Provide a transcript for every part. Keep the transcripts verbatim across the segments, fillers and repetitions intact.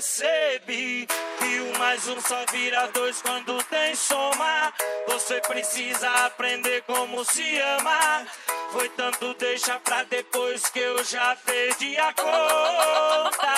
percebi que um mais um só vira dois quando tem soma. Você precisa aprender como se amar. Foi tanto deixa pra depois que eu já perdi a conta.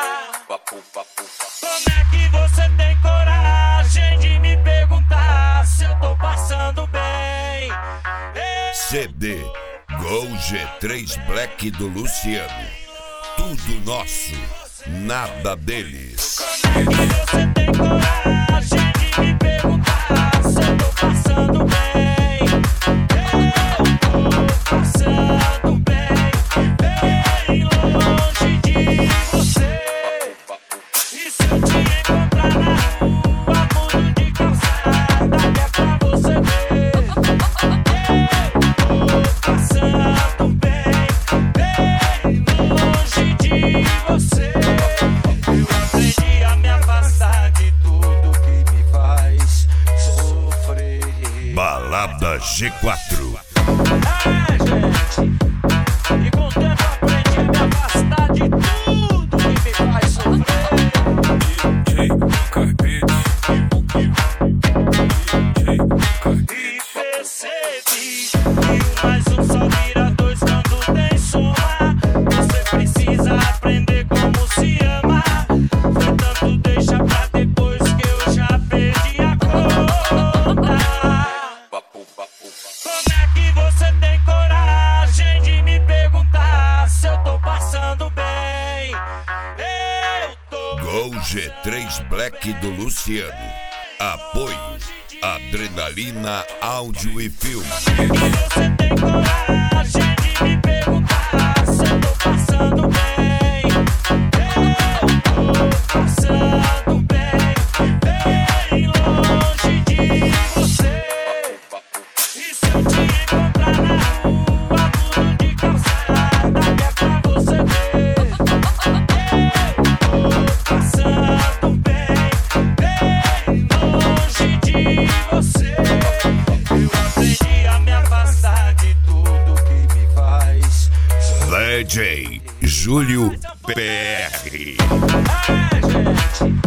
Como é que você tem coragem de me perguntar se eu tô passando bem? Ei. C D Gol G três Black do Luciano. Tudo nosso, nada deles. Como é que você tem coragem de me perguntar se eu tô passando bem? Eu tô passando bem, bem longe de você. E se eu te encontrar na rua, mundo de calçada, que é pra você ver? Eu tô passando bem, bem longe de você. Eu aprendi a me afastar de tudo que me faz sofrer. Balada G quatro. É, gente, e com o tempo aprendi a me afastar de tudo que me faz sofrer. E percebi que um mais um só vira dois quando tem soma. Você precisa aprender como se amar. Foi tanto deixa pra depois que eu já perdi a conta. Como é que você tem coragem de me perguntar se eu tô passando bem? Eu tô. Gol G três Black do Luciano. Apoio Adrenalina Áudio e Filme. Você tem coragem de me perguntar se eu tô passando bem? Eu tô passando bem, bem longe de você. E se eu te encontrar na rua, mundo de calçada, que é pra você ver? Eu tô passando bem, bem longe de você. Eu aprendi a me afastar de tudo que me faz D J Júlio P R. é, gente.